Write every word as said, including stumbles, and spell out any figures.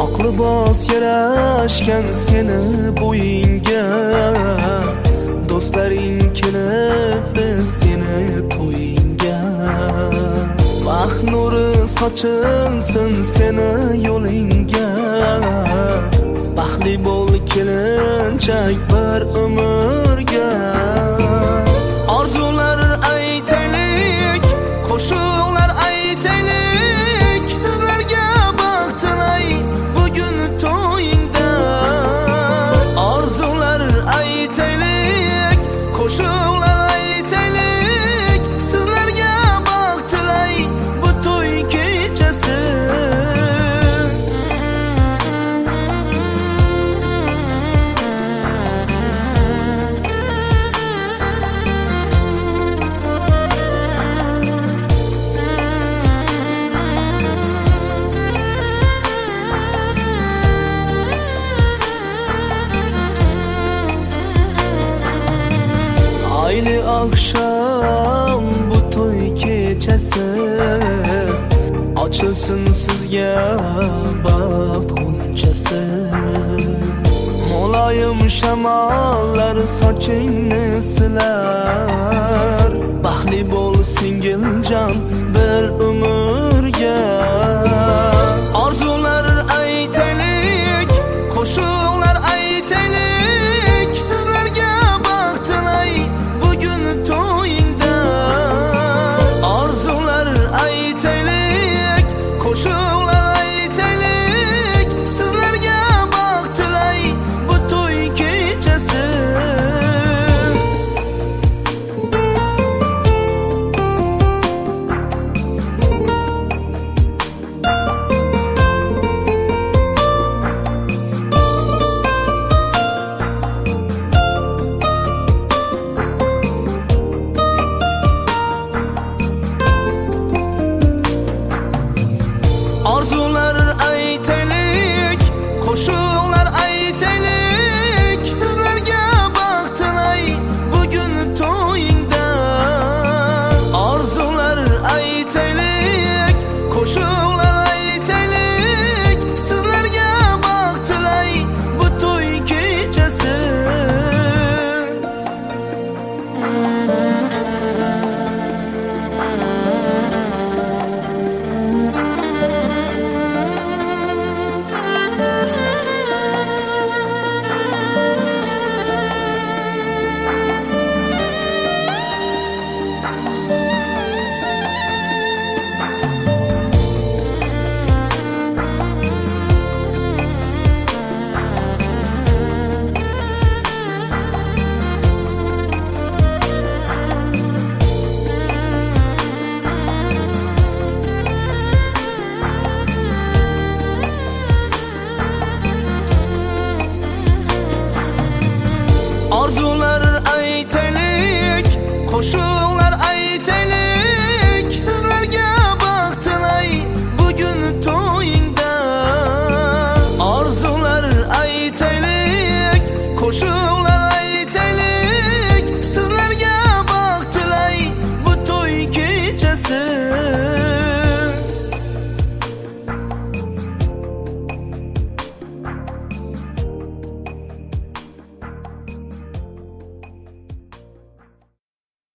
Aqli bos yarashgan seni bo'yinga, do'stlaring kelibdi seni to'yingga. Baxt nuri sochilsin seni yo'lingga, baxtli bo'l kelinchak bir umrga. Orzular aytaylik, qo'shiqlar aytaylik, sizlarga baxt tilay bugun to'yingda. Orzular aytaylik, qo'shiqlar aytaylik, sizlarga baxt tilay bu to'y kechasi. Ayli akşam bu to'y kechasi, ochilsin sizga baxt g'unchasi. Muloyim shamollar sochingni silar, baxtli bo'l singiljon bir umrga. Orzular aytaylik, qo'shiqlar aytaylik, sizlarga baxt tilay bugun to'yingda. Orzular aytaylik, qo'shiqlar aytaylik, sizlarga baxt tilay bu to'y kechasi. Orzular aytaylik, qo'shiqlar aytaylik, sizlarga baxt tilay bugun to'yingda. Orzular aytaylik, qo'shiqlar aytaylik, sizlarga baxt tilay bu to'y kechasi. Orzular aytaylik, qo'shiqlar